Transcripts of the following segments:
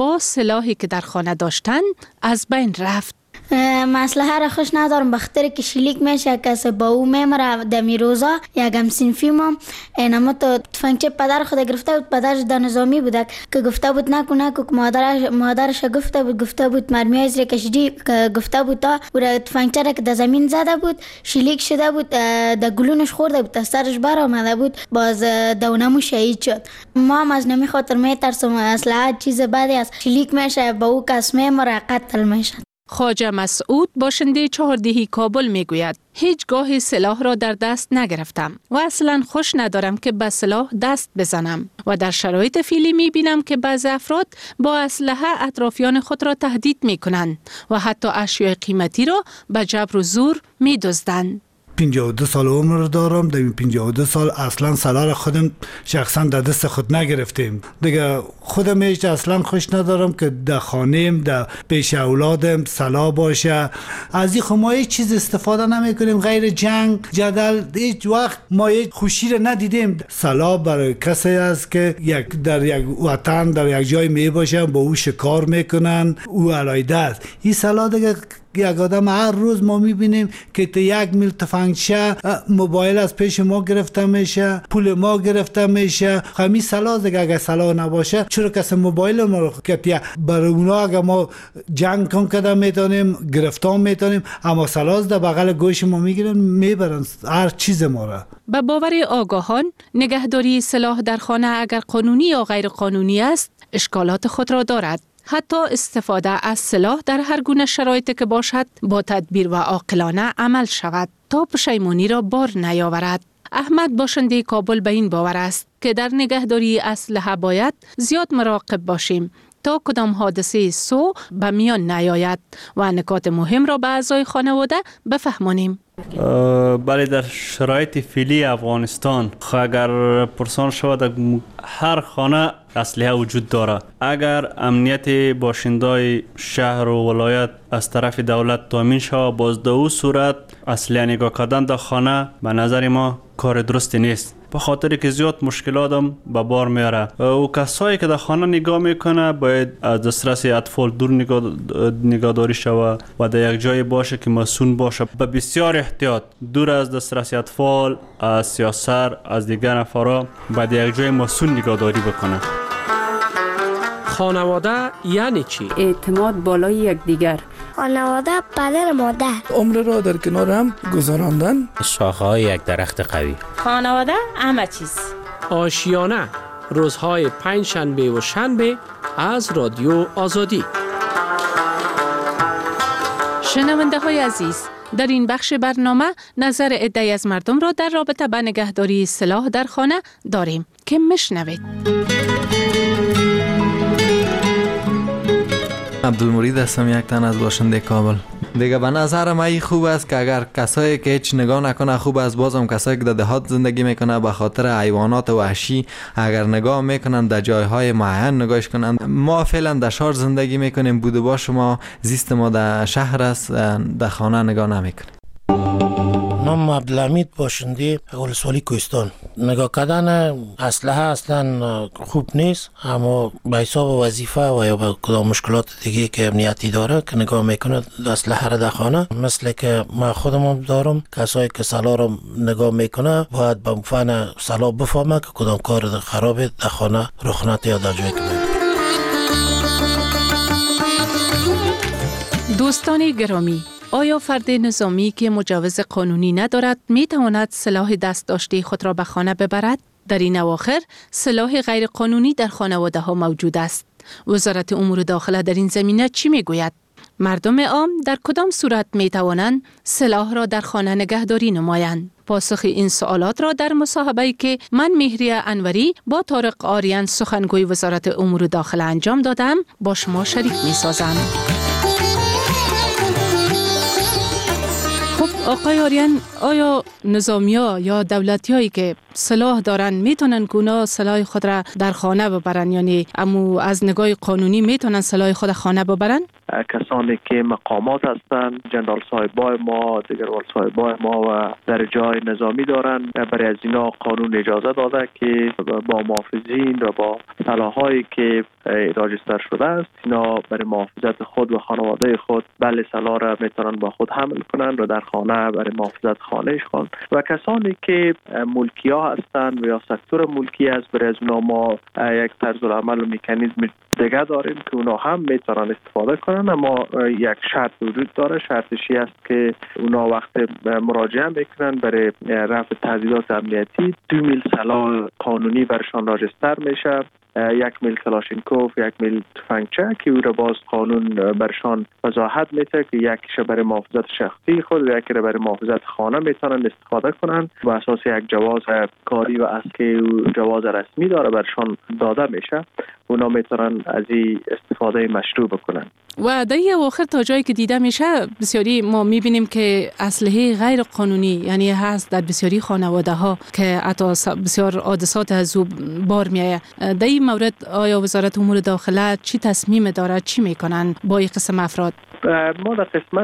با سلاحی که در خانه داشتن از بین رفت. مسلحه را خوش ندارم بخاطر که شلیک میشه کسی با او میمره دمی روزا یکم سنفی ما اینما تو تفنگچه پدر خود گرفته بود. پدرش در نظامی بود که گفته بود نکو که مادرش گفته بود مرمی های زیر کشیدی گفته بود تا تفنگچه را که در زمین زده بود شلیک شده بود در گلونش خورده بود سرش بر آمده بود باز دونمو شهید شد. ما هم از نمی خاطر میترسم اسلحه چیز بدی است شلیک میشه با او کس میمره قتل میشه. خواجه مسعود باشنده چهاردهی کابل میگوید هیچگاه سلاح را در دست نگرفتم و اصلا خوش ندارم که به سلاح دست بزنم و در شرایط فعلی میبینم که بعضی افراد با اسلحه اطرافیان خود را تهدید میکنند و حتی اشیاء قیمتی را به جبر و زور میدزدند. 52 سال عمر دارم. در این 52 سال اصلا سلاح را خودم شخصا در دست خود نگرفتیم. دیگه خودم هیچ اصلا خوش ندارم که در خانه‌ام در پیش اولادم سلاح باشه. از این ما هیچ چیز استفاده نمی کنیم غیر جنگ جدل. هیچ وقت ما هیچ خوشی را ندیدیم. سلاح برای کسی است که در یک وطن در یک جای می باشه با او شکار میکنن او علایده است. این سلاح دیگه یک آدم هر روز ما میبینیم که تا 1 میل تفنگچه موبایل از پیش ما گرفته میشه پول ما گرفته میشه. همین سلاح دیگه اگه سلاح نباشه چرا کسی موبایل ما رو کپیه برای اونا اگه ما جنگ کن کده میتونیم گرفتار میتونیم اما سلاح در بغل گوش ما میگیرن میبرن هر چیز ما را. به باور آگاهان نگهداری سلاح در خانه اگر قانونی یا غیر قانونی است اشکالات خود را دارد. حتی استفاده از سلاح در هر گونه شرایطی که باشد با تدبیر و عاقلانه عمل شود تا پشیمانی را بار نیاورد. احمد باشنده کابل به این باور است که در نگهداری اسلحه باید زیاد مراقب باشیم تا کدام حادثه سوء به میان نیاید و نکات مهم را به اعضای خانواده بفهمانیم. بله در شرایط فعلی افغانستان اگر پرسان شود هر خانه اسلحه وجود داره. اگر امنیت باشندای شهر و ولایت از طرف دولت تامین شود باز در او صورت اسلحه نگاه کردن در خانه به نظر ما کار درستی نیست به خاطر که زیاد مشکلات هم به بار میاره. و کسایی که در خانه نگاه میکنه باید از دسترس اطفال دور نگهداری شود و در یک جای باشه که مسئول باشه. به بسیار احتیاط دور از دسترس اطفال، از سیاسر، از دیگر نفرا باید یک جای مسئول نگهداری بکنه. خانواده یعنی چی؟ اعتماد بالای یکدیگر. خانواده پدر مادر. عمر را در کنار هم گذراندن. شاخه‌های یک درخت قوی. خانواده همه چیز. آشیانه روزهای 5 شنبه و شنبه از رادیو آزادی. شنونده های عزیز، در این بخش برنامه نظر عده‌ای از مردم را در رابطه با نگهداری سلاح در خانه داریم که میشنوید. عبدالمرید هستم، یک تن از باشنده کابل. دیگه به نظر من خوب است که اگر کسایی که هیچ نگاه نکنه خوب است، بازم کسایی که در دهات زندگی میکنه به خاطر حیوانات وحشی اگر نگاه میکنن در جایهای معین نگاهش کنن. ما فعلا در شهر زندگی میکنیم، بوده باش ما زیست ما در شهر است، در خانه نگاه نمیکنیم. نام عبدالحمید باشنده ولسوالی کوهستان. نگاه کردن اسلحه اصلا خوب نیست، اما به حساب وظیفه و یا به کدام مشکلات دیگه که امنیتی داره که نگاه میکنه اسلحه را در خانه، مثل که من خودم دارم، کسایی که سلاح را نگاه میکنه باید به فن سلاح بفهمه که کدام کار خرابه در خانه رخ نده یا در جایی که دوستان گرامی، آیا فرد نظامی که مجوز قانونی ندارد می تواند سلاح دست داشته خود را به خانه ببرد؟ در این اواخر سلاح غیر قانونی در خانواده ها موجود است. وزارت امور داخله در این زمینه چی می گوید؟ مردم عام در کدام صورت می توانند سلاح را در خانه نگهداری نمایند؟ پاسخ این سوالات را در مصاحبه‌ای که من مهریه انوری با طارق آریان سخنگوی وزارت امور داخله انجام دادم با شما شریک می سازم. آقای آریان، آیا نظامی‌ها یا دولتی‌هایی که سلاح دارن میتونن گونه سلاح خود را در خانه ببرن، یعنی امو از نگاه قانونی میتونن سلاح خود خانه ببرن؟ کسانی که مقامات هستند، جنرال صاحبای ما، دیگروال صاحبای ما و درجه‌های نظامی دارند، برای از اینا قانون اجازه داده که با محافظین و با سلاح‌هایی که راجستر شده است اینا برای محافظت خود و خانواده خود بله سلاح را میتونن با خود حمل کنند و در خانه برای محافظت خانهش خواند. و کسانی که ملکی ها هستند و یا سکتور ملکی است، برای از اونا ما یک طرز العمل و مکانیزم دیگه داریم که اونا هم میتونن استفاده کنن، اما یک شرط وجود داره. شرطشی است که اونا وقت مراجعه میکنن برای رفع تهدیدات امنیتی 2 میل سلاح قانونی برشان راجستر میشه، 1 میل کلاشینکوف، 1 میل تفنگچه که او را باز قانون برشان وضاحت میده که یکیش برای محافظت شخصی خود و یکی را برای محافظت خانه میتونن استفاده کنن و اساس یک جواز کاری و اصلی و جواز رسمی داره برشان داده میشه. اونا میتونن از این استفاده مشروع بکنن. و در اواخر تا جایی که دیده میشه بسیاری ما میبینیم که اسلحه غیر قانونی یعنی هست در بسیاری خانواده ها که حتی بسیار حادثات از او بار میایه. در این مورد آیا وزارت امور داخله چی تصمیم داره، چی میکنن با این قسم افراد؟ ما در قسمت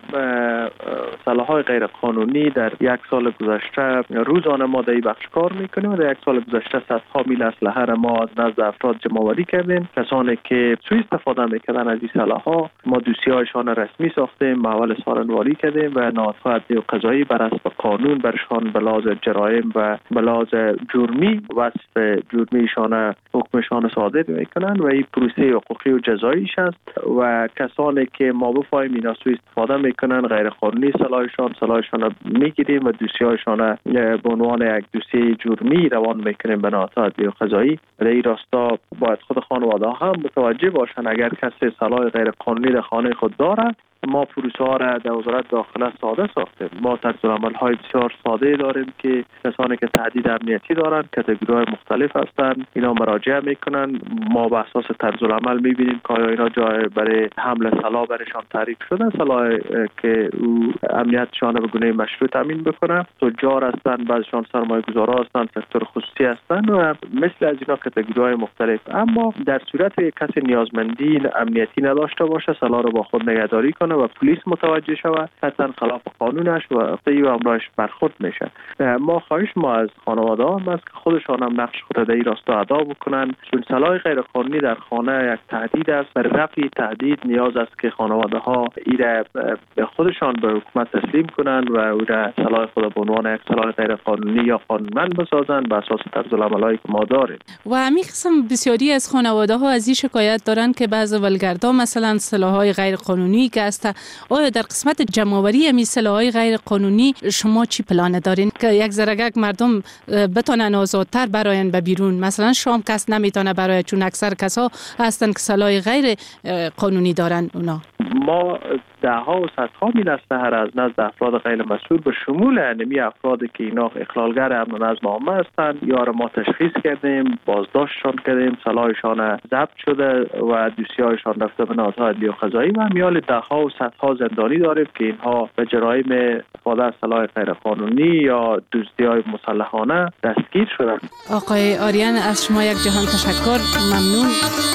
سلاح‌های غیر قانونی در 1 سال گذشته روزانه ما در این بخش کار میکنیم و در 1 سال گذشته صدها میل اسلحه را ما از نزد افراد جمع‌آوری کردیم. کسانی که سوء استفاده میکردن از این سلاح‌ها ما دوسیه‌هایشان رسمی ساختیم، محول سارنواری کردیم و نهادهای عدلی و قضایی بر اساس قانون برشان به لحاظ جرایم و به لحاظ جرمی وصف جرمیشان حکمشان صادر میکنن و این پروسه حقوقی و جزاییش است. و کسانی که ما بفهمیم اینا سوء استفاده میکنن غیر قانونی سلاحشان را میگیریم و دوسیه‌هایشان به عنوان یک دوسیه جرمی روان میکنیم به نهادهای عدلی و قضایی. در این راستا باید خود خانواده هم متوجه باشن اگر کسی سلاح غیر قانونی در خانه خود داره. ما پروسه ها را در وزارت داخله ساده ساختیم. ما طرزالعمل های بسیار ساده داریم که کسانی که تهدید امنیتی دارند، کاتگوری مختلف هستند، اینا مراجعه میکنن. ما به اساس طرزالعمل میبینیم که آیا اینا جای برای حمل سلاح برشان تعریف شده، سلاح که او امنیتشان به گونه مشروع تامین بکنه. تجار هستند، بعضیشان سرمایه‌گذارا هستند، سکتور خصوصی هستند و مثل از اینا کاتگوری مختلف. اما در صورت کسی نیازمندی امنیتی نداشته باشه، سلاح رو با خود نگهداری کنه و پلیس متوجه شود، قطعا خلاف قانونش و امرش برخورد میشه. ما خواهش ما از خانواده هم است که خودشان هم نقش خود در این راستا ادا بکنن، چون سلاح غیر قانونی در خانه یک تهدید است. برای رفع تهدید نیاز است که خانواده ها ایره به خودشان به حکومت تسلیم کنند و او را سلاح خود به عنوان یک سلاح غیر قانونی یا قانونمند بسازند به اساس طرزالعملایی که ما داریم. و همین قسم بسیاری از خانواده ها از این شکایت دارند که بعضی ولگردا مثلا سلاح‌های غیر قانونی که است. آیا در قسمت جمع‌آوری همین سلاح‌های غیر قانونی شما چی پلان دارین که یک ذره مردم بتونن آزادتر براین به بیرون؟ مثلا شام کس نمیتونه برای، چون اکثر کسا هستن که سلاح غیر قانونی دارن. اونا ما دهها و صدها میل اسلحه را از نزد افراد غیر مسئول به شمول انمی افرادی که اینا اخلالگر امن و نظم عامه هستند یا را ما تشخیص کردیم، بازداشتشان کردیم، سلاحشان ضبط شده و دوسیه‌هایشان رفته به نهادهای عدلی و قضایی و میال دهها و صدها زندانی داریم که اینها به جرایم استفاده از سلاح غیر قانونی یا دزدی‌های مسلحانه دستگیر شدند. آقای آریان از شما یک جهان تشکر. ممنون.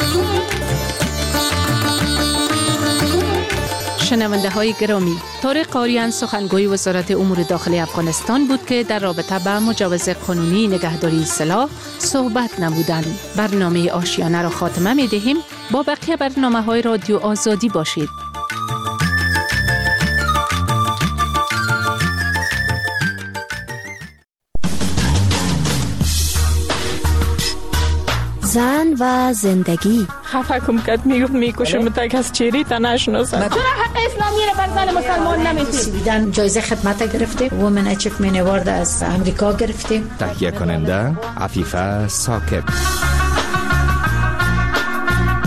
شنونده های گرامی، طارق آریان سخنگوی وزارت امور داخلی افغانستان بود که در رابطه با مجوز قانونی نگهداری سلاح صحبت نمودند. برنامه آشیانه را خاتمه می دهیم. با بقیه برنامه های رادیو آزادی باشید. زن و زندگی. خفه کم کد میکشم تا کس چیری تا نشناسم. چرا حق اسلامی رو بر زن مسلمان نمیدید؟ سویدن جایزه خدمت گرفته، وومن اچیومنت اوارد از امریکا گرفتیم. تهیه کننده عفیفه ساکب.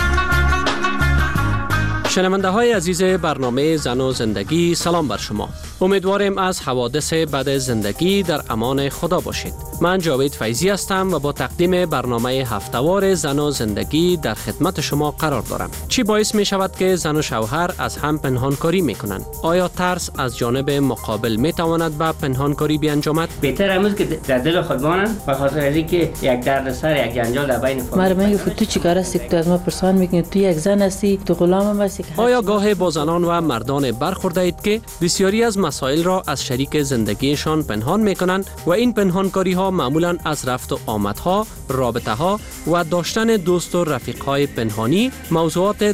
شنونده های عزیز برنامه زن و زندگی، سلام بر شما. امیدواریم از حوادث بد زندگی در امان خدا باشید. من جاوید فیضی هستم و با تقدیم برنامه هفته‌وار زن و زندگی در خدمت شما قرار دارم. چی باعث می شود که زن و شوهر از هم پنهانکاری می کنند؟ آیا ترس از جانب مقابل می تواند به پنهانکاری بیانجامد؟ بهتر امروز که در دل خود بانند به خاطر از اینکه یک دردسر، یک جنجال در بین فامیل. مرد میگه تو چیکار هستی که تو از ما پرسان میکنی؟ تو یک زن هستی، تو غلام هستی. آیا گاه با زنان و مردان برخورده اید که بسیاری از مسائل را از شریک زندگیشان پنهان میکنند و این پنهانکاری ها معمولا از رفت و آمدها، رابطه ها و داشتن دوست و رفیق های پنهانی موضوعات